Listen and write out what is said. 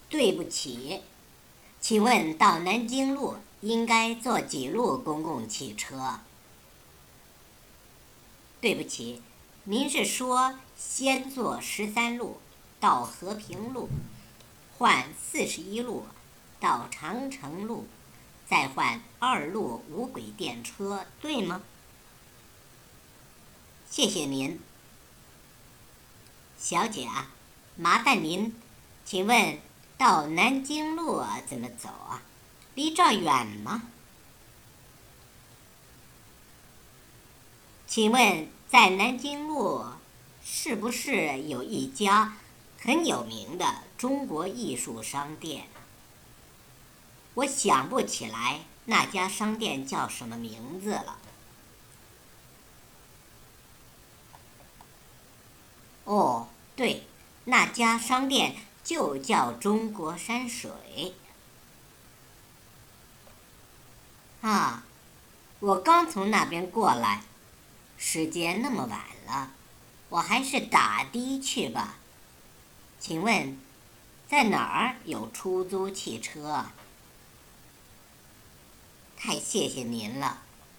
对不起，请问到南京路应该坐几路公共汽车？对不起，您是说先坐13路到和平路，换41路到长城路，再换2路无轨电车，对吗？谢谢您。小姐啊，麻烦您，请问到南京路怎么走啊？离这儿远吗？请问在南京路是不是有一家很有名的中国艺术商店？我想不起来那家商店叫什么名字了。哦，对，那家商店就叫中国山水。啊，我刚从那边过来，时间那么晚了，我还是打的去吧。请问，在哪儿有出租汽车啊？太谢谢您了。